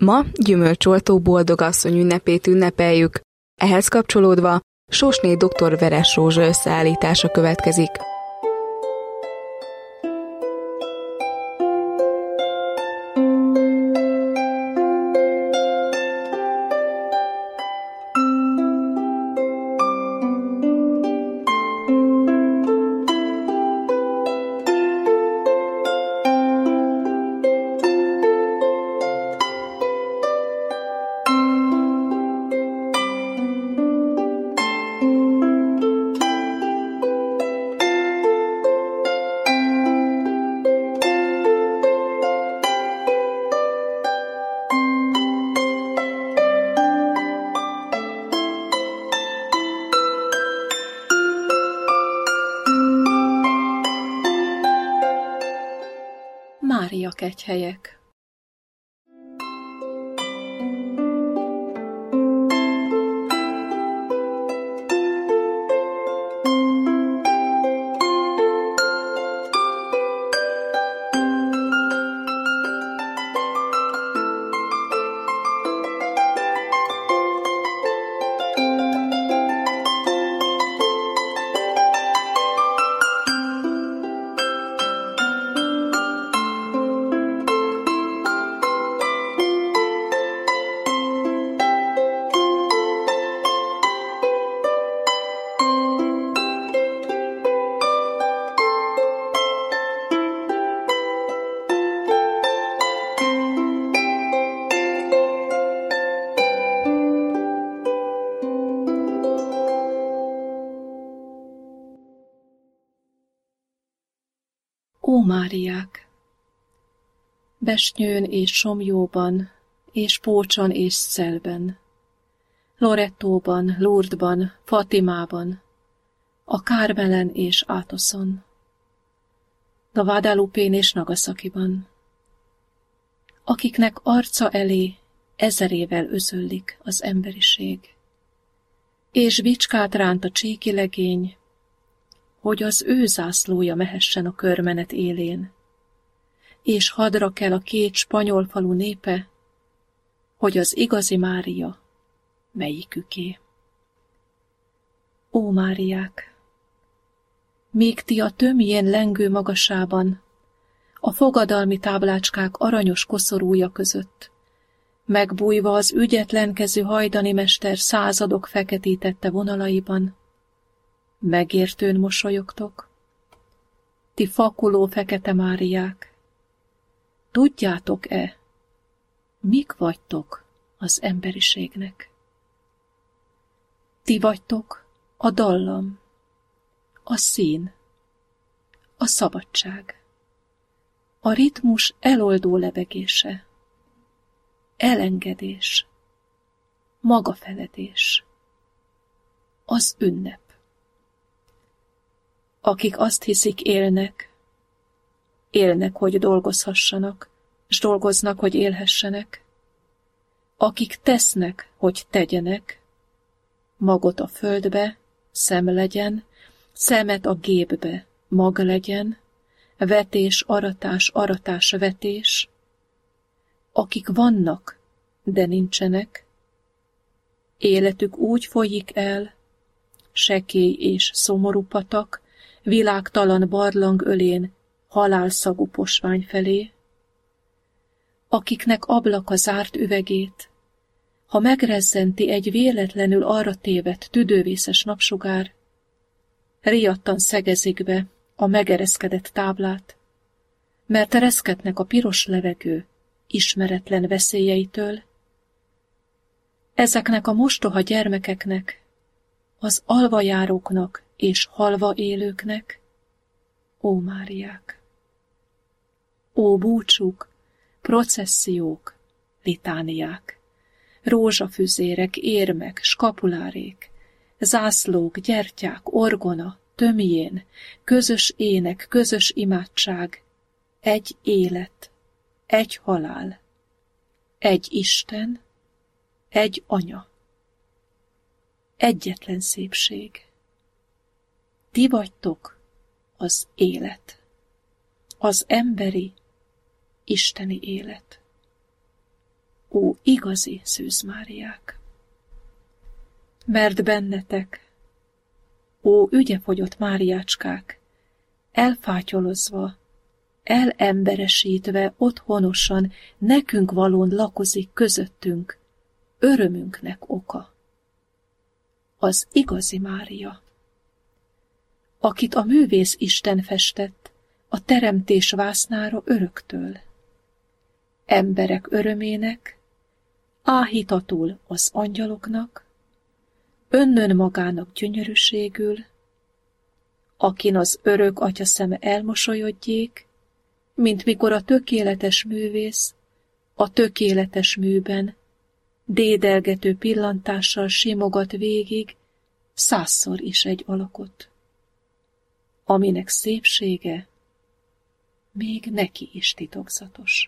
Ma gyümölcsoltó boldogasszony ünnepét ünnepeljük. Ehhez kapcsolódva Sósné dr. Veres Rózsa összeállítása következik. Mária kegyhelyek. Ó Máriák! Besnyőn és Somjóban, és Pócson és Szelben, Lorettóban, Lourdesban, Fatimában, a Kármelen és Átoszon, Guadalupén és Nagasakiban, akiknek arca elé ezerével özöllik az emberiség, és bicskát ránt a csíki legény, hogy az ő zászlója mehessen a körmenet élén, és hadra kell a két spanyol falu népe, hogy az igazi Mária melyiküké. Ó Máriák! Míg ti a tömjén lengő magasában, a fogadalmi táblácskák aranyos koszorúja között, megbújva az ügyetlenkező hajdani mester századok feketítette vonalaiban, megértőn mosolyogtok? Ti fakuló fekete Máriák! Tudjátok-e, mik vagytok az emberiségnek? Ti vagytok a dallam, a szín, a szabadság, a ritmus eloldó lebegése, elengedés, magafeledés, az ünnep. Akik azt hiszik élnek, hogy dolgozhassanak, s dolgoznak, hogy élhessenek. Akik tesznek, hogy tegyenek, magot a földbe, szem legyen, szemet a gépbe, mag legyen, vetés, aratás, aratás, vetés. Akik vannak, de nincsenek, életük úgy folyik el, sekély és szomorú patak, világtalan barlang ölén, halálszagú posvány felé, akiknek ablaka zárt üvegét, ha megrezzenti egy véletlenül arra tévedt tüdővészes napsugár, riadtan szegezik be a megereszkedett táblát, mert reszketnek a piros levegő ismeretlen veszélyeitől. Ezeknek a mostoha gyermekeknek, az alvajáróknak és halva élőknek, ó Máriák! Ó búcsúk, processziók, litániák, rózsafüzérek, érmek, skapulárék, zászlók, gyertyák, orgona, tömjén, közös ének, közös imádság, egy élet, egy halál, egy Isten, egy anya, egyetlen szépség. Ti vagytok az élet, az emberi, isteni élet. ó igazi Szűz Máriák! Mert bennetek, ó ügyefogyott Máriácskák, elfátyolozva, elemberesítve, otthonosan, nekünk valón lakozik közöttünk, örömünknek oka. Az igazi Mária, akit a művész Isten festett a teremtés vásznára öröktől. Emberek örömének, áhítatul az angyaloknak, önnön magának gyönyörűségül, akin az örök atya szeme elmosolyodjék, mint mikor a tökéletes művész a tökéletes műben dédelgető pillantással simogat végig 100-szor is egy alakot, aminek szépsége még neki is titokzatos.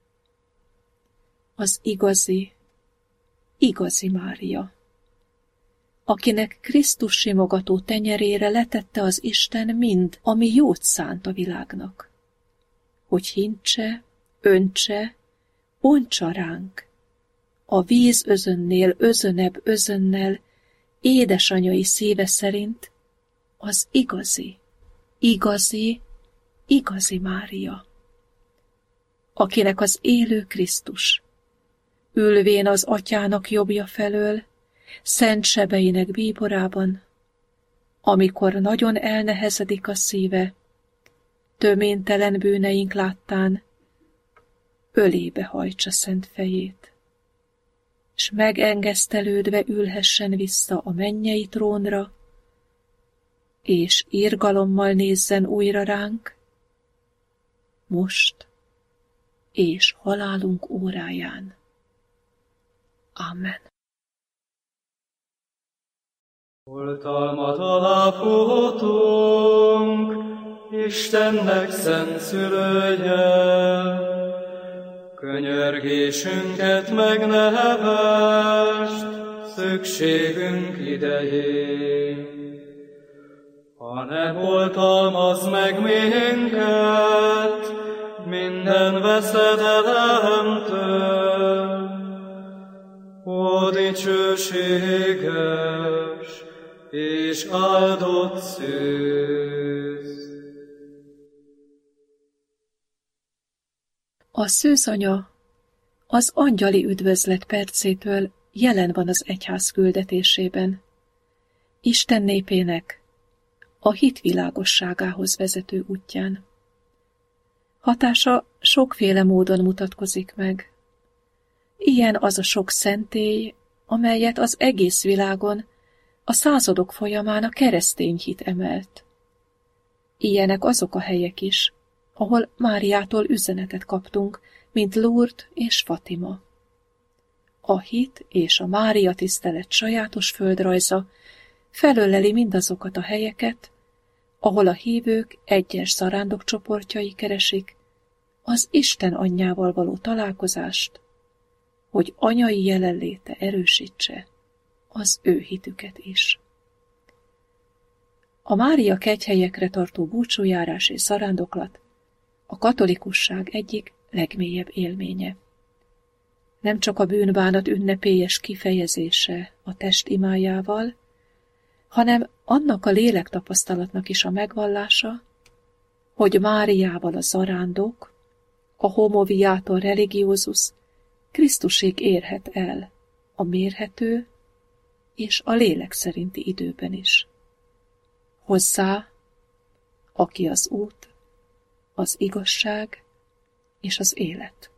Az igazi Mária, akinek Krisztus simogató tenyerére letette az Isten mind, ami jót szánt a világnak, hogy hintse, öntse, ontsa ránk, a víz özönnél özönebb özönnel, édesanyai szíve szerint az igazi Mária, akinek az élő Krisztus, ülvén az atyának jobbja felől, szent sebeinek bíborában, amikor nagyon elnehezedik a szíve, töménytelen bűneink láttán, ölébe hajtsa szent fejét, s megengesztelődve ülhessen vissza a mennyei trónra, és irgalommal nézzen újra ránk, most és halálunk óráján. Amen. Oltalmat alá futunk, Istennek szent szülője, könyörgésünket megnehevest, szükségünk idején. Ha nem oltalmaz meg minket minden veszedelemtől, ó dicsőséges és áldott Szűz! A szűzanya az angyali üdvözlet percétől jelen van az egyház küldetésében, Isten népének a hit világosságához vezető útján. Hatása sokféle módon mutatkozik meg. Ilyen az a sok szentély, amelyet az egész világon a századok folyamán a keresztény hit emelt. Ilyenek azok a helyek is, ahol Máriától üzenetet kaptunk, mint Lourdes és Fatima. A hit és a Mária tisztelet sajátos földrajza felöleli mindazokat a helyeket, ahol a hívők egyes zarándokcsoportjai keresik az Isten anyjával való találkozást, hogy anyai jelenléte erősítse az ő hitüket is. A Mária kegyhelyekre tartó búcsújárás és zarándoklat a katolikusság egyik legmélyebb élménye. Nem csak a bűnbánat ünnepélyes kifejezése a test imájával, hanem annak a lélektapasztalatnak is a megvallása, hogy Máriával a zarándok, a homo viator religiosus Krisztusig érhet el a mérhető és a lélek szerinti időben is. Hozzá, aki az út, az igazság és az élet.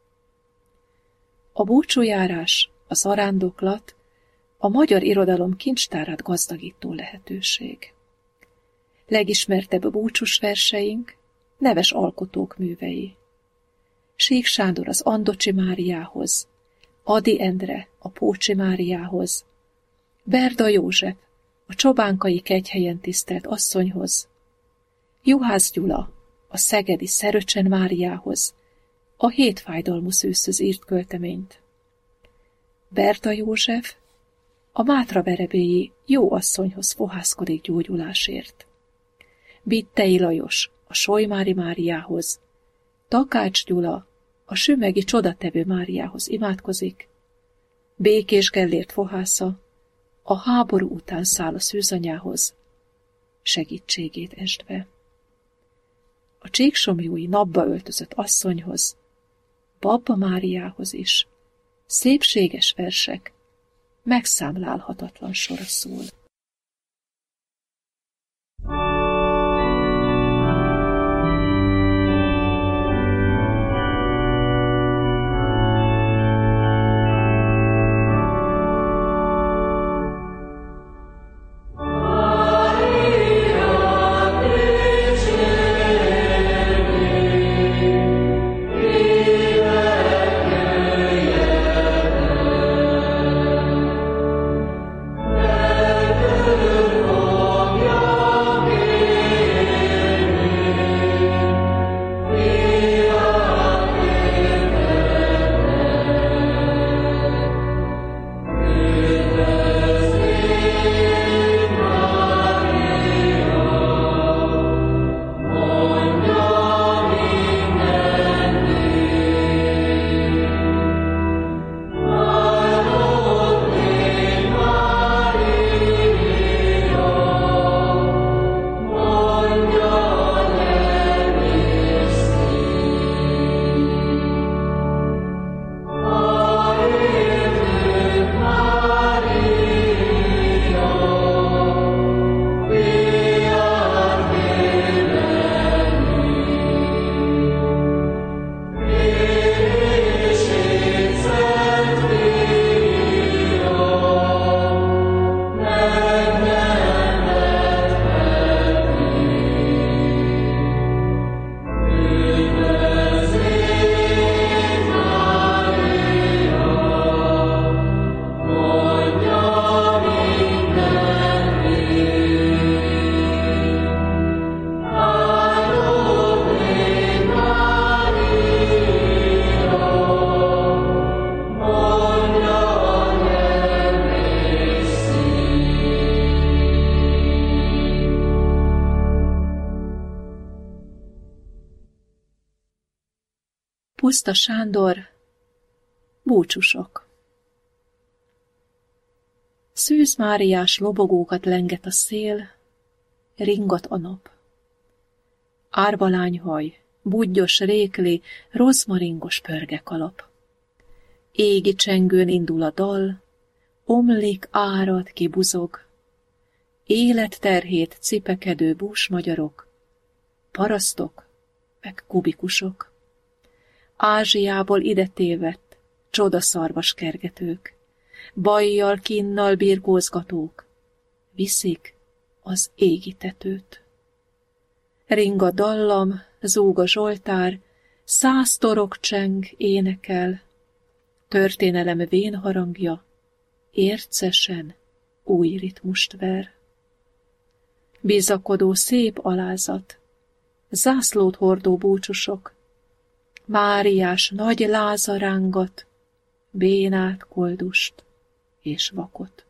A búcsújárás, a zarándoklat a magyar irodalom kincstárát gazdagító lehetőség. Legismertebb búcsús verseink neves alkotók művei. Sík Sándor az Andocsi Máriához, Ady Endre a Pócsi Máriához, Berda József a Csobánkai kegyhelyen tisztelt asszonyhoz, Juhász Gyula a szegedi Szeröcsen Máriához, a Hétfájdalmú szűzhöz írt költeményt. Berda József a mátraverebélyi Jó asszonyhoz fohászkodik gyógyulásért. Bittei Lajos a Solymári Máriához, Takács Gyula a sümegi csodatevő Máriához imádkozik, Békés Gellért fohásza a háború után száll a szűzanyához, segítségét esdve. A csíksomlyói napba öltözött asszonyhoz, Babba Máriához is szépséges versek, megszámlálhatatlan sora szól. Puszta Sándor, búcsúsok. Szűz Máriás lobogókat lenget a szél, ringat a nap. Árvalányhaj, budgyos rékli, rozmaringos pörgekalap. Égi csengőn indul a dal, omlik, árad, kibuzog. Életterhét cipekedő búsmagyarok, parasztok, meg kubikusok. Ázsiából ide tévedt, csodaszarvas kergetők, bajjal, kinnal birkózgatók, viszik az égi tetőt. Ring a dallam, zúg a zsoltár, 100 torok cseng, énekel, történelem vén harangja, ércesen új ritmust ver. Bizakodó szép alázat, zászlót hordó búcsúsok, Máriás nagy láza rángat, bénát, koldust és vakot.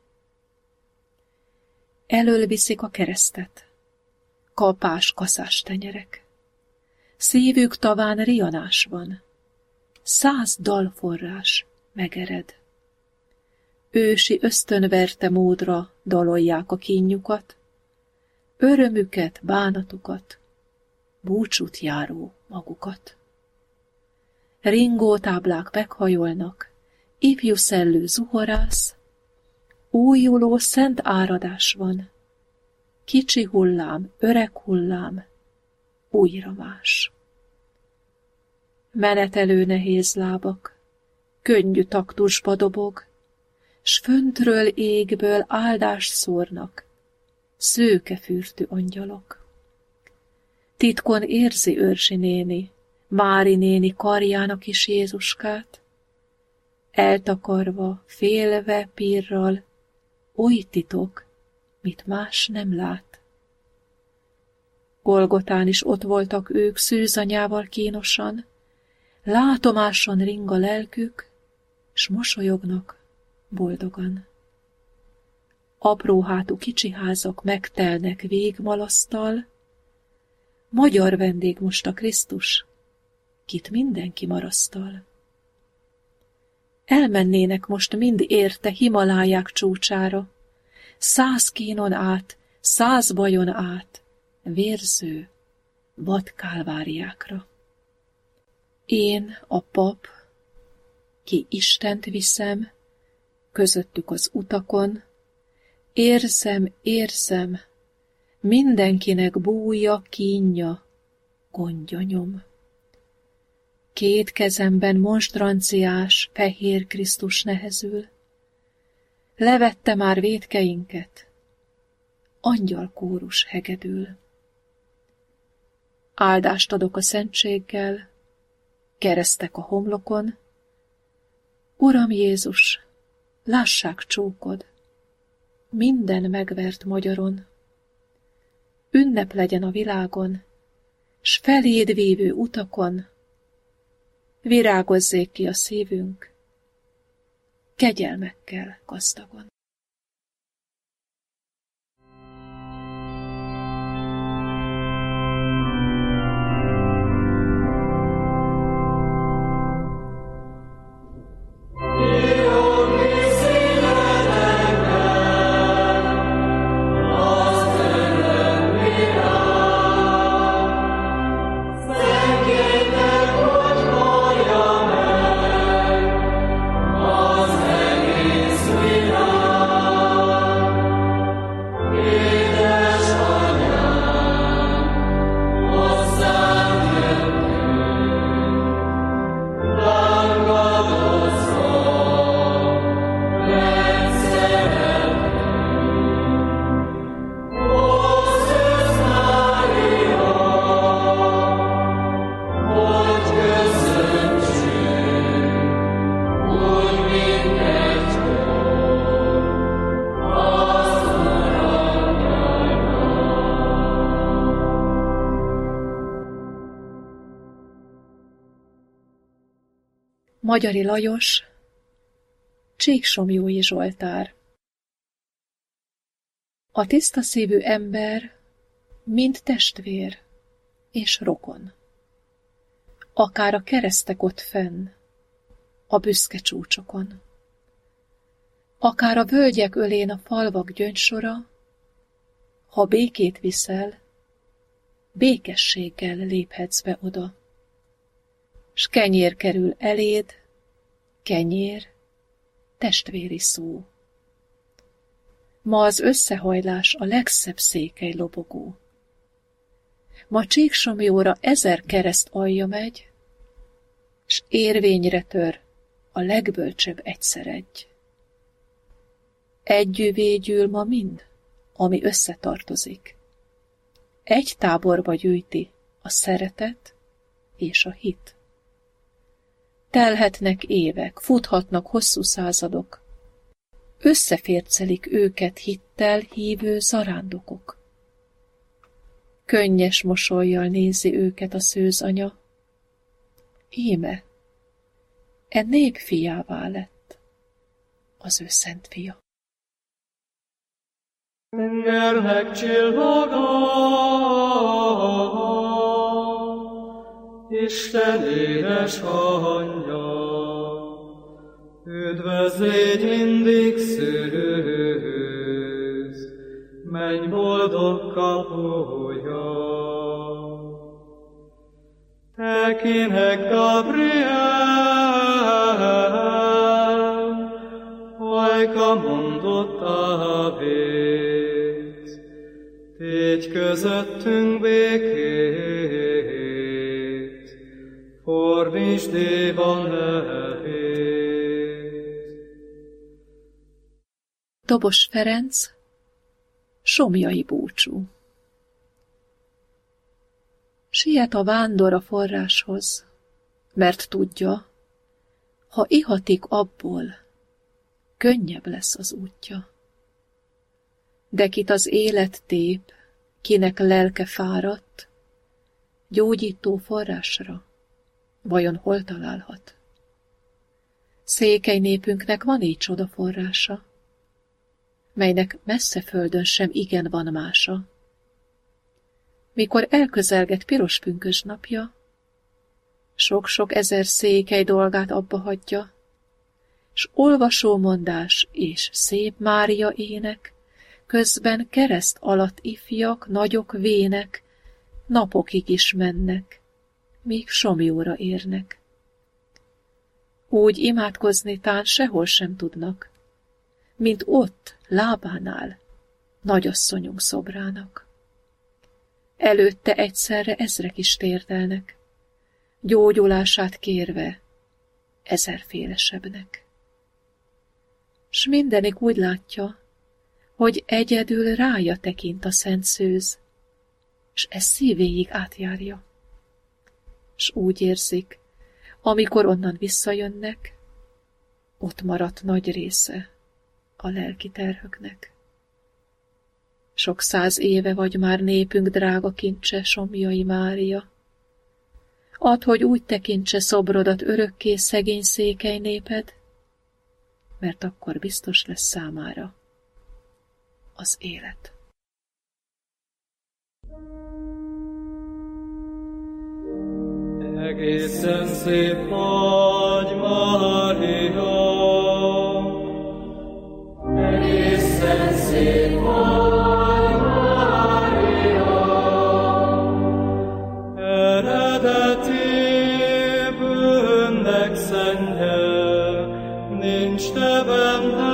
Elől viszik a keresztet, kapás, kaszás tenyerek. Szívük taván rianás van, 100 dalforrás megered. Ősi ösztönverte módra dalolják a kínjukat, örömüket, bánatukat, búcsút járó magukat. Ringó táblák meghajolnak, ifjú szellő zuhorász, újuló szent áradás van, kicsi hullám, öreg hullám, újra más. Menetelő nehéz lábak, könnyű taktusba dobog, s föntről égből áldást szórnak, szőkefürtű angyalok. Titkon érzi Őrsi néni, Mári néni karjának is Jézuskát, eltakarva, félve pirral, oly titok, mit más nem lát. Golgotán is ott voltak ők szűzanyával kínosan, látomáson ring a lelkük, s mosolyognak boldogan. Apróhátú kicsi házak megtelnek végmalasztal, magyar vendég most a Krisztus, kit mindenki marasztal. Elmennének most mind érte Himaláják csúcsára, 100 kínon át, 100 bajon át, vérző, vad kálváriákra. Én, a pap, ki Istent viszem, közöttük az utakon, érzem, mindenkinek bújja, kínja, gondja nyom. 2 kezemben monstranciás, fehér Krisztus nehezül, levette már vétkeinket, angyalkórus hegedül. Áldást adok a szentséggel, keresztek a homlokon, Uram Jézus, lássák csókod, minden megvert magyaron. Ünnep legyen a világon, s feléd vívő utakon, virágozzék ki a szívünk, kegyelmekkel gazdagon. Magyari Lajos, Csíksomlyói Zsoltár. A tiszta szívű ember mind testvér és rokon. Akár a keresztek ott fenn, a büszke csúcsokon. Akár a völgyek ölén a falvak gyöngysora, ha békét viszel, békességgel léphetsz be oda. S kenyér kerül eléd, kenyér, testvéri szó. Ma az összehajlás a legszebb székely lobogó. Ma Csíksomlyóra 1000 kereszt alja megy, s érvényre tör a legbölcsebb egyszeregy. Együvé gyűl ma mind, ami összetartozik. Egy táborba gyűjti a szeretet és a hit. Telhetnek évek, futhatnak hosszú századok, összefércelik őket hittel hívő zarándokok. Könnyes mosollyal nézi őket a szőzanya, íme, e nép fiává lett az ő szent fia. Tengernek csillaga, Isten édes anyja, üdvözlégy mindig szűz, menj boldog kapuja. Te kinek Gabriel, ajka mondott ávét, tégy közöttünk békét, fordítsd Éva nevét. Dobos Ferenc, Somlyai búcsú. Siet a vándor a forráshoz, mert tudja, ha ihatik abból, könnyebb lesz az útja. De kit az élet tép, kinek lelke fáradt, gyógyító forrásra, vajon hol találhat? Székely népünknek van így csoda forrása, melynek messze földön sem igen van mása. Mikor elközelget piros pünkösd napja, sok-sok ezer székely dolgát abba hagyja, s olvasómondás és szép Mária ének, közben kereszt alatt ifjak, nagyok vének, napokig is mennek, míg Somlyóra érnek. Úgy imádkozni tán sehol sem tudnak, mint ott, lábánál, nagyasszonyunk szobrának. Előtte egyszerre ezrek is térdelnek, gyógyulását kérve ezerfélesebbnek. S mindenik úgy látja, hogy egyedül rája tekint a szent szőz, s ez szívéig átjárja. S úgy érzik, amikor onnan visszajönnek, ott maradt nagy része a lelki terhöknek. Sok száz éve vagy már népünk drága kincse, Somlyai Mária. Add, hogy úgy tekintse szobrodat örökké szegény székely néped, mert akkor biztos lesz számára az élet. Egészen szép vagy, Mária, egészen szép vagy, Mária, eredetéből megszentje, nincs te benned.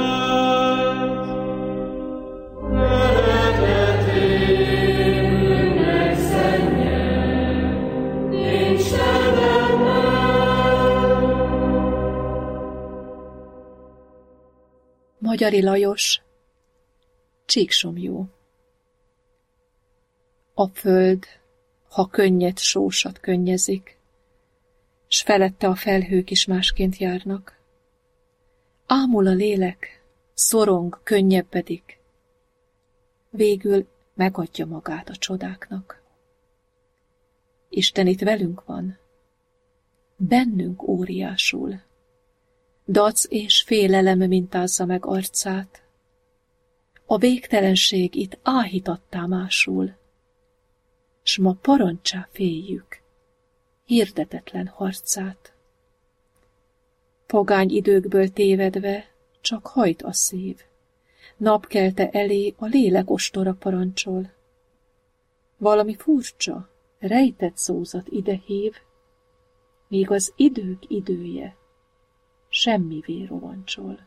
Magyari Lajos, Csíksomlyó. A föld, ha könnyed sósat könnyezik, s felette a felhők is másként járnak. Ámul a lélek, szorong, könnyebbedik, végül megadja magát a csodáknak. Isten itt velünk van, bennünk óriásul. Dac és félelem mintázza meg arcát. A végtelenség itt áhítattá másul, s ma parancsá féljük hirdetetlen harcát. Pogány időkből tévedve csak hajt a szív, napkelte elé a lélek ostora parancsol. Valami furcsa, rejtett szózat ide hív, míg az idők idője semmivé rovancsol.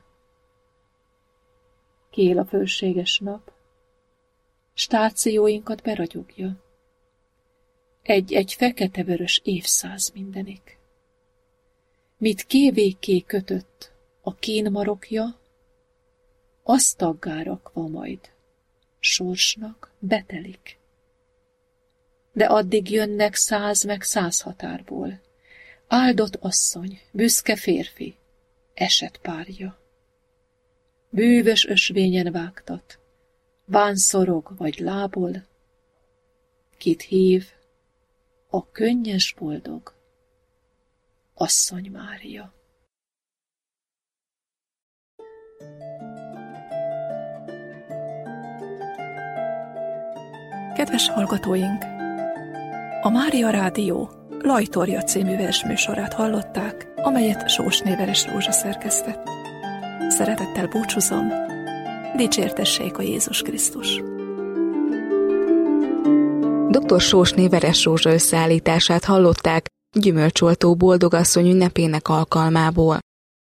Kél a fölséges nap, stációinkat beragyogja. Egy-egy fekete-vörös évszáz mindenik. Mit kévékké kötött a kínmarokja, azt taggá rakva majd sorsnak betelik. De addig jönnek 100 meg 100 határból, áldott asszony, büszke férfi, esett párja. Bűvös ösvényen vágtat, bánszorog vagy lábol, kit hív a könnyes boldog asszony Mária. Kedves hallgatóink! A Mária Rádió Lajtorja című versműsorát hallották, amelyet Sósné Veres Rózsa szerkesztett. Szeretettel búcsúzom, dicsértessék a Jézus Krisztus! Dr. Sósné Veres Rózsa összeállítását hallották Gyümölcsoltó boldogasszony ünnepének alkalmából.